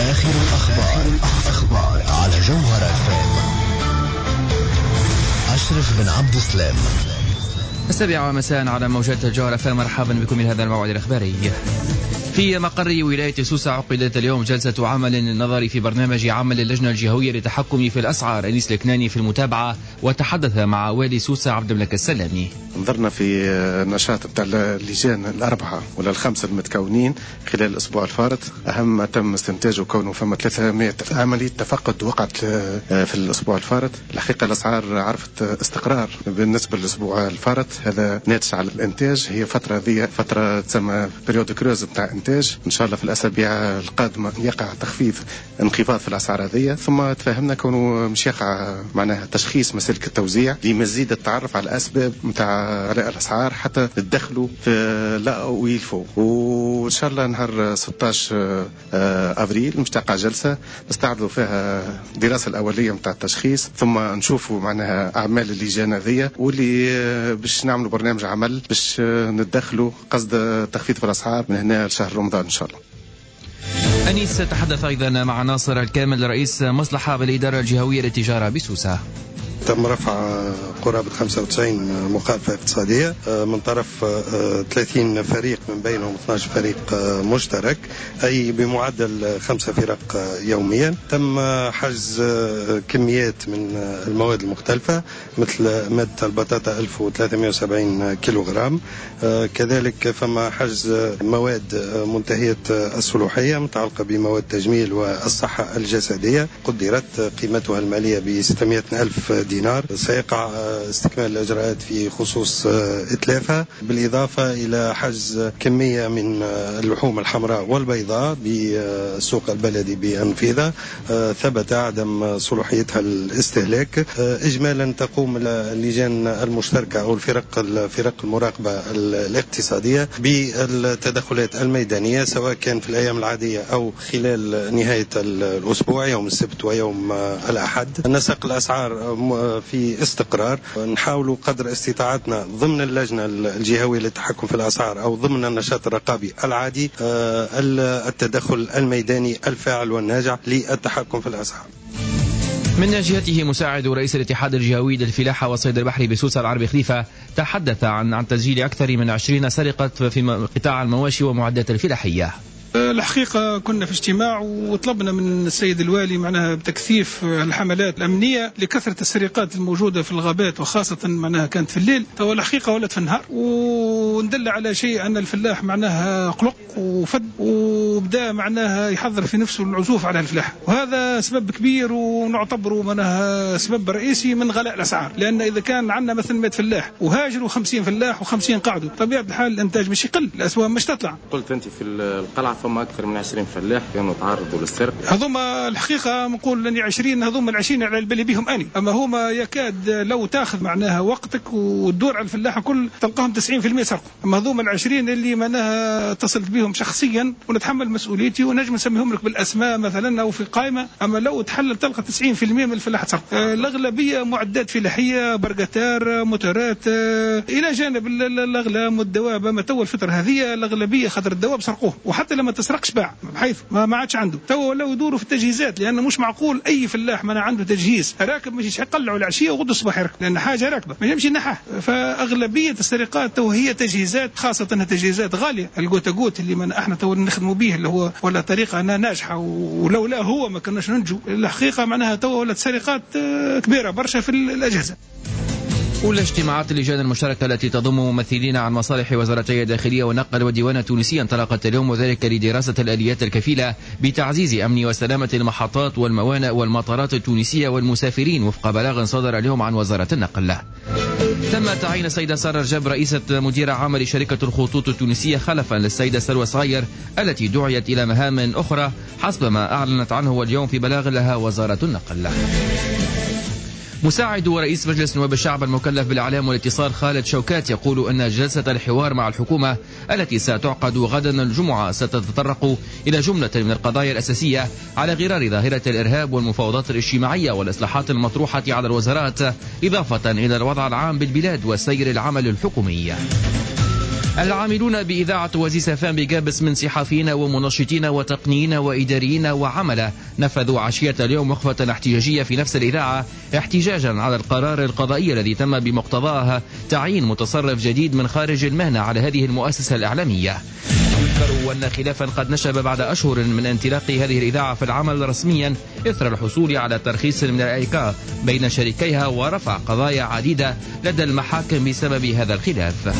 آخر الأخبار على جوهر FM. أشرف بن عبد السلام. 7 مساء على موجات الجوهر FM. مرحبا بكم من هذا الموعد الإخباري. في مقر ولاية سوسة عقدت اليوم جلسة عمل نظري في برنامج عمل اللجنة الجهوية للتحكم في الأسعار. أنيس الكناني في المتابعة وتحدث مع والي سوسة عبد الملك السلامي. نظرنا في نشاط بتاع اللجان الأربعة ولا الخمسة المتكونين خلال الأسبوع الفارط. أهم ما تم استنتاجه كونه فما 300 عملية تفقد وقعت في الأسبوع الفارط. الحقيقة الأسعار عرفت استقرار بالنسبة للأسبوع الفارط، هذا ناتج على الإنتاج. هي فترة تسمى بريود كروز بتاع إنتاج. إن شاء الله في الأسابيع القادمة يقع تخفيض انخفاض في الأسعار هذه. ثم تفهمنا كونه مش يقع معناها تشخيص مسلك التوزيع لمزيد التعرف على الأسباب متاع غلاء الأسعار حتى تدخلوا في لا ويلفوا. وإن شاء الله نهار 16 أبريل مش تقع جلسة نستعرضوا فيها الدراسة الأولية متاع التشخيص، ثم نشوفوا معناها أعمال اللجان هذه واللي باش نعملوا برنامج عمل باش ندخلوا قصد تخفيض في الأسعار من هنا لشهر رمضان إن شاء الله. أنيس تحدث أيضا مع ناصر الكامل رئيس مصلحة بالإدارة الجهوية للتجارة بسوسة. تم رفع قرابة 95 مخالفة اقتصادية من طرف 30 فريق من بينهم 12 فريق مشترك، أي بمعدل 5 فرق يوميا. تم حجز كميات من المواد المختلفة مثل مادة البطاطا 1370 كيلوغرام، كذلك فما حجز مواد منتهية الصلاحية متعلقة بمواد التجميل والصحة الجسدية، قدرت قيمتها المالية ب600 ألف دينار. سيقع استكمال الإجراءات في خصوص إتلافها، بالإضافة إلى حجز كمية من اللحوم الحمراء والبيضاء بالسوق البلدي بأنفيذة ثبت عدم صلاحيتها الاستهلاك. إجمالا تقوم اللجان المشتركة أو الفرق المراقبة الاقتصادية بالتدخلات الميدانية سواء كان في الأيام العادية أو خلال نهاية الأسبوع يوم السبت ويوم الأحد. نسق الأسعار في استقرار، نحاول قدر استطاعتنا ضمن اللجنة الجهوية للتحكم في الأسعار أو ضمن النشاط الرقابي العادي التدخل الميداني الفاعل والناجع للتحكم في الأسعار. من جهته مساعد رئيس الاتحاد الجهوي للفلاحة والصيد البحري بسوسة العربي خليفة تحدث عن تسجيل أكثر من 20 سرقة في قطاع المواشي ومعدات الفلاحية. الحقيقة كنا في اجتماع وطلبنا من السيد الوالي معناها بتكثيف الحملات الأمنية لكثرة السرقات الموجودة في الغابات وخاصة معناها كانت في الليل. الحقيقة ولت في النهار، وندل على شيء أن الفلاح معناها قلق وفد وبدأ معناها يحضر في نفسه العزوف على الفلاح، وهذا سبب كبير ونعتبره معناها سبب رئيسي من غلاء الأسعار. لأن إذا كان عندنا مثلا 100 فلاح وهاجروا 50 فلاح و50 قعدوا، طبيعة الحال الإنتاج مش يقل، الأسواق مش تطلع. قلت أنت في القلعة فما أكثر من 20 فلاح كانوا تعرضوا للسرقة. هذوما الحقيقة نقول أني 20 هذوما ال20 على البالي بهم أني، أما هما يكاد لو تاخذ معناها وقتك وتدور على الفلاحة كل تلقاهم 90% سرقوا. أما هذوما ال20 اللي معناها اتصلت بهم شخصيا ونتحمل مسؤوليتي ونجم نسميهم لك بالأسماء مثلا أو في قائمة، أما لو تحلل تلقى 90% من الفلاحة سرقوا. الأغلبية معدات فلاحية، برقتار، موتورات، إلى جانب الأغلام والدواب. ما تو الفترة هذه الأغلبية خضر الدواب سرقوه، وحتى لما تسرقش باع بحيث ما عادش عنده. تو ولاو يدوروا في التجهيزات، لأنه مش معقول أي فلاح ما عنده تجهيز راكب مش يقلعوا العشية وغدو الصباح يركب، لأن حاجة راكبة ما يمشي نحاه. فأغلبية السرقات تو هي تجهيزات، خاصة تجهيزات غالية. الجوتاجوت اللي من احنا تو نخدموا به اللي هو ولا طريقة أنها ناجحة، ولولا هو ما كناش ننجو. الحقيقة معناها تو ولات سرقات كبيرة برشا في الأجهزة. والاجتماعات اللجان المشتركة التي تضم ممثلين عن مصالح وزارتي الداخلية والنقل والديوان التونسي انطلقت اليوم، وذلك لدراسة الآليات الكفيلة بتعزيز أمن وسلامة المحطات والموانئ والمطارات التونسية والمسافرين وفق بلاغ صدر اليوم عن وزارة النقل. تم تعيين السيدة سارة رجب رئيسة مدير عام لشركة الخطوط التونسية خلفا للسيدة سلوى صغير التي دعيت إلى مهام أخرى حسب ما أعلنت عنه اليوم في بلاغ لها وزارة النقل. مساعد رئيس مجلس نواب الشعب المكلف بالإعلام والاتصال خالد شوكات يقول أن جلسة الحوار مع الحكومة التي ستعقد غدا الجمعة ستتطرق إلى جملة من القضايا الأساسية على غرار ظاهرة الإرهاب والمفاوضات الاجتماعية والإصلاحات المطروحة على الوزارات، إضافة إلى الوضع العام بالبلاد وسير العمل الحكومي. العاملون بإذاعة وزيس فام بجابس من صحفيين ومنشطين وتقنيين وإداريين وعملة نفذوا عشية اليوم وقفة احتجاجية في نفس الإذاعة احتجاجا على القرار القضائي الذي تم بمقتضاه تعيين متصرف جديد من خارج المهنة على هذه المؤسسة الإعلامية. يذكر أن خلافا قد نشب بعد أشهر من انطلاق هذه الإذاعة في العمل رسميا إثر الحصول على ترخيص من الأيكا بين شريكيها ورفع قضايا عديدة لدى المحاكم بسبب هذا الخلاف.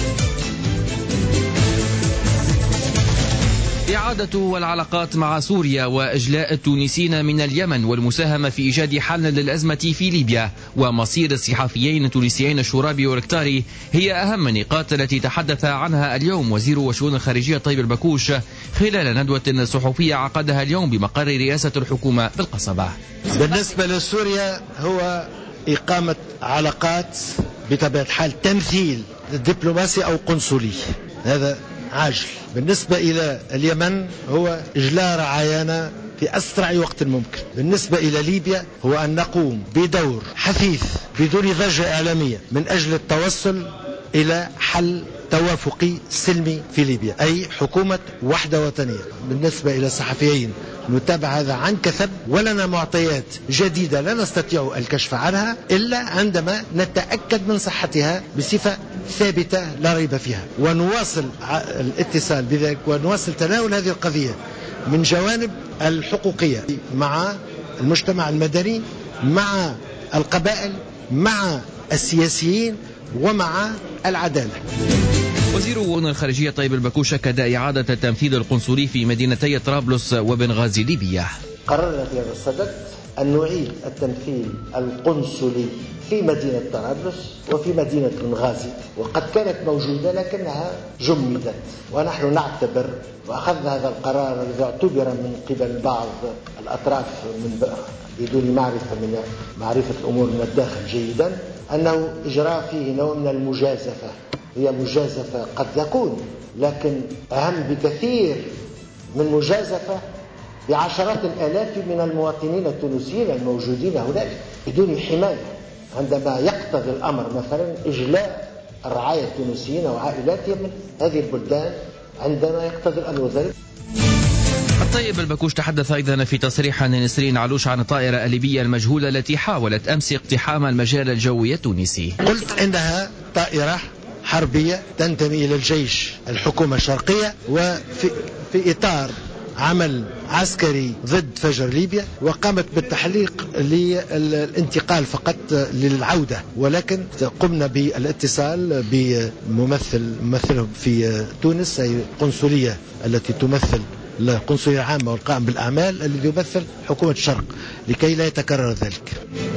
إعادة والعلاقات مع سوريا وإجلاء التونسيين من اليمن والمساهمة في إيجاد حل للأزمة في ليبيا ومصير الصحفيين التونسيين الشرابي والكتاري هي أهم النقاط التي تحدث عنها اليوم وزير وشؤون الخارجية طيب البكوش خلال ندوة صحفية عقدها اليوم بمقر رئاسة الحكومة بالقصبة. بالنسبة لسوريا هو إقامة علاقات بطبيعة الحال تمثيل دبلوماسي أو قنصلي، هذا عاجل. بالنسبة إلى اليمن هو إجلاء رعايانا في أسرع وقت ممكن. بالنسبة إلى ليبيا هو أن نقوم بدور حثيث بدون ضجة إعلامية من أجل التوصل إلى حل توافقي سلمي في ليبيا، أي حكومة وحدة وطنية. بالنسبة إلى الصحفيين نتابع هذا عن كثب، ولنا معطيات جديدة لا نستطيع الكشف عنها إلا عندما نتأكد من صحتها بصفة ثابتة لا ريب فيها، ونواصل الاتصال بذلك ونواصل تناول هذه القضية من جوانب الحقوقية مع المجتمع المدني، مع القبائل، مع السياسيين، ومع العدالة. وزير وزارة الخارجية طيب البكوش أكد إعادة التمثيل القنصلي في مدينتي طرابلس وبنغازي ليبيا. قررنا في هذا الصدد أن نعيد التمثيل القنصلي في مدينة طرابلس وفي مدينة بنغازي، وقد كانت موجودة لكنها جمدت، ونحن نعتبر وأخذنا هذا القرار الذي اعتبر من قبل بعض الأطراف بدون معرفة الأمور من الداخل جيدا، أنه إجراء فيه نوع من المجازفة. هي مجازفة قد يكون، لكن أهم بكثير من مجازفة بعشرات الآلاف من المواطنين التونسيين الموجودين هناك بدون حماية، عندما يقتضي الأمر مثلا إجلاء الرعاية التونسيين وعائلاتهم من هذه البلدان عندما يقتضي الأمر ذلك. طيب البكوش تحدث أيضا في تصريح نسرين علوش عن الطائرة الليبية المجهولة التي حاولت أمس اقتحام المجال الجوي التونسي. قلت إنها طائرة حربية تنتمي إلى الجيش الحكومة الشرقية، وفي إطار عمل عسكري ضد فجر ليبيا، وقامت بالتحليق للانتقال فقط للعودة، ولكن قمنا بالاتصال بممثلهم في تونس، أي القنصلية التي تمثل القنصلية العامة والقائم بالأعمال الذي يمثل حكومة الشرق، لكي لا يتكرر ذلك.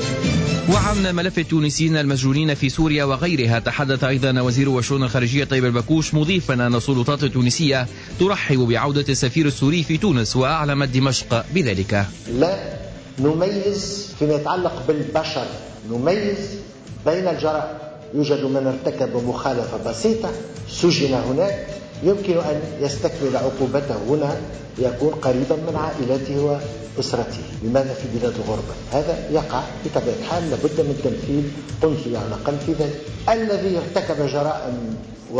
وعن ملف التونسيين المسجونين في سوريا وغيرها تحدث أيضا وزير وشؤون الخارجية طيب البكوش، مضيفا أن السلطات التونسية ترحب بعودة السفير السوري في تونس، وأعلمت دمشق بذلك. لا نميز فيما يتعلق بالبشر، نميز بين الجرائم. يوجد من ارتكب مخالفة بسيطة سجن هناك، يمكن أن يستكمل عقوبته هنا، يكون قريبا من عائلته وأسرته. لماذا في بلاد الغربة؟ هذا يقع بطبيعة الحال، لابد من تمثيل قنصلي على الأقل في ذلك. الذي ارتكب جرائم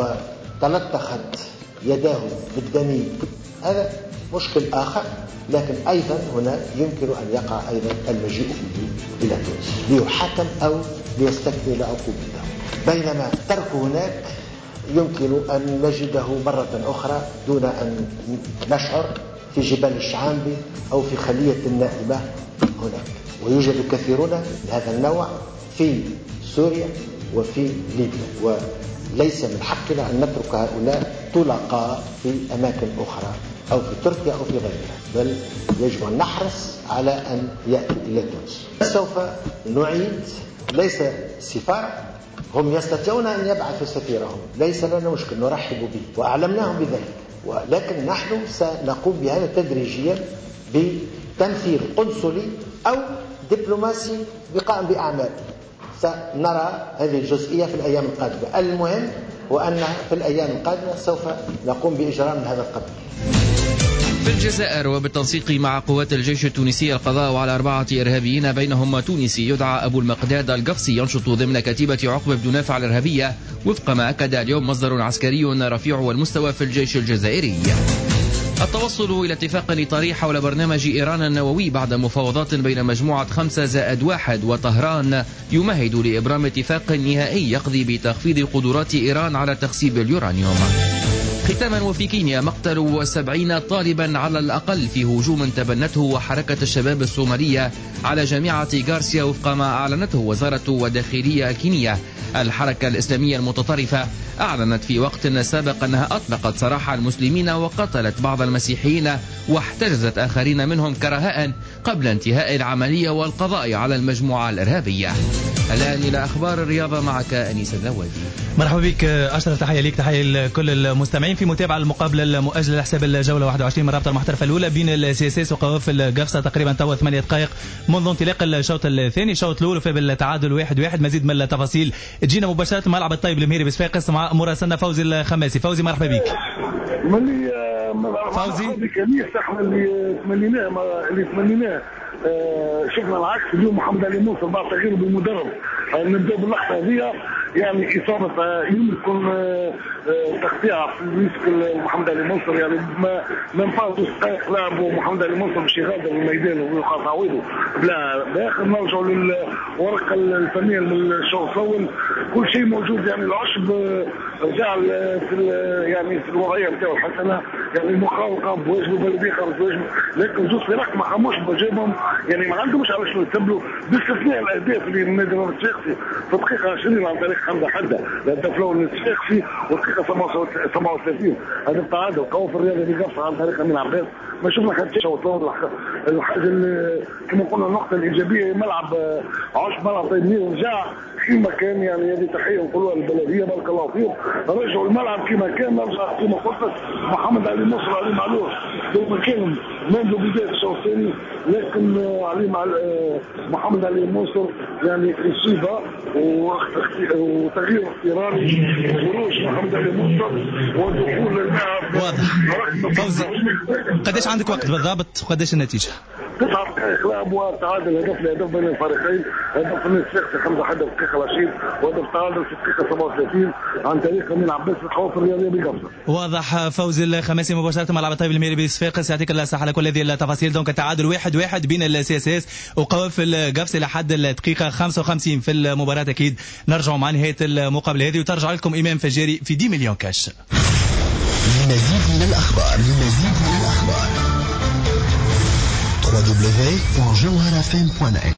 وتلطخت يداه بالدم هذا مشكل آخر، لكن أيضا هنا يمكن أن يقع أيضا المجيء إلى تونس ليحاكم أو ليستكمل عقوبته، بينما ترك هناك يمكن أن نجده مرة أخرى دون أن نشعر في جبال الشعانبي أو في خلية النائمة هناك. ويوجد كثيرون من هذا النوع في سوريا وفي ليبيا، وليس من حقنا أن نترك هؤلاء طلقاء في أماكن أخرى أو في تركيا أو في غيرها، بل يجب أن نحرص على أن يأتي إلى تونس. سوف نعيد، ليس سفارة، هم يستطيعون أن يبعثوا سفيرهم، ليس لنا مشكل، نرحب به وأعلمناهم بذلك، ولكن نحن سنقوم بهذا تدريجيا بتمثيل قنصلي أو دبلوماسي بقائم بأعمال. سنرى هذه الجزئية في الأيام القادمة. المهم هو أن في الأيام القادمة سوف نقوم بإجراء من هذا القبيل. في الجزائر وبالتنسيق مع قوات الجيش التونسي القضاء على 4 إرهابيين بينهم تونسي يدعى أبو المقداد القفصي ينشط ضمن كتيبة عقبة بدون نافع الإرهابية، وفق ما أكد اليوم مصدر عسكري رفيع المستوى في الجيش الجزائري. التوصل إلى اتفاق إطاري حول برنامج إيران النووي بعد مفاوضات بين مجموعة 5+1 وطهران يمهد لإبرام اتفاق نهائي يقضي بتخفيض قدرات إيران على تخصيب اليورانيوم. ختاما، وفي كينيا مقتل 70 طالبا على الأقل في هجوم تبنته حركة الشباب الصومالية على جامعة غارسيا، وفق ما أعلنته وزارة الداخلية الكينية. الحركة الإسلامية المتطرفة أعلنت في وقت سابق أنها أطلقت سراح المسلمين وقتلت بعض المسيحيين واحتجزت آخرين منهم كرهاء قبل انتهاء العملية والقضاء على المجموعة الإرهابية. الآن إلى أخبار الرياضة معك أنيس الذوادي. مرحبا بك أشرف، تحية لك تحية لكل المستمعين في متابعة المقابلة المؤجلة لحساب الجولة 21 من الرابطة المحترفة الأولى بين السياسيس وقوافل القفصة، تقريبا توا 8 دقائق منذ انطلاق الشوط الثاني. الشوط الأول في بالتعادل 1-1. مزيد من التفاصيل تجينا مباشرة من ملعب الطيب المهيري بصفاقس مع مراسلنا فوزي الخماسي. فوزي مرحبا بك. فوزي اللي تمنيناه شفنا العكس اليوم. محمد علي موسى بعد تغييره بالمدرب نبدا باللحظه هذه، يعني اصابه يمكن تقطيع في مسك محمد علي منصور، يعني ما نفعش دقائق لعب ومحمد علي منصور باش يغادر الميدان ويلقى تعويضه. لا باخر نرجعوا للورقه الفنيه من الشوط الاول، كل شيء موجود. يعني العشب رجع في الوضعيه نتاعو الحسنه، يعني المخاوف قام بواجبه، بلديه قامت بواجبه، لكن زوج فرق ما قاموش بواجبهم، يعني ما عندهمش على شنو يتبلوا، باستثناء الاهداف اللي من النادي الصفاقسي في الدقيقه 20 عن طريق حمزه حده، الهدف الاول للصفاقسي، والدقيقه 37 هدف تعادل قوافل الرياضي بقفصه عن طريق امين عباس. ما شفنا حتى شوط الحاجه كما قلنا النقطه الايجابيه ملعب عش ملعب طيب رجع كما كان. يعني هذه تحيه نقولوها للبلديه بارك الله فيهم، رجعوا الملعب كما كان. نرجع كما قلت محمد علي منصور علي معلول دوما كان منذ بدايه الشوط الثاني، لكن علي محمد علي منصور يعني اصيبه وتغيير اضطراري، خروج محمد علي منصور ودخول اللاعب. واضح. فوزي قداش عندك وقت بالضبط وقداش النتيجه؟ 9 دقائق لعب وتعادل هدف لهدف بين الفريقين. هدف الصفاقسي 5 حدا في الدقيقه 20 وهدف تعادل في الدقيقه 37 عن طريق امين عباس في القوافل الرياضيه بقفصه. واضح. فوزي الخماسي مباشره ملعب الطيب المهيري بصفاقس، يعطيك الله الصحه على كل هذه التفاصيل. دونك التعادل 1-1 بين السياسيس وقوافل قفص لحد الدقيقه 55 في المباراه. اكيد نرجعوا مع نهايه المقابله هذه وترجع لكم امام فجاري في 10 مليون كاش. لمزيد من الأخبار www.jawharafm.net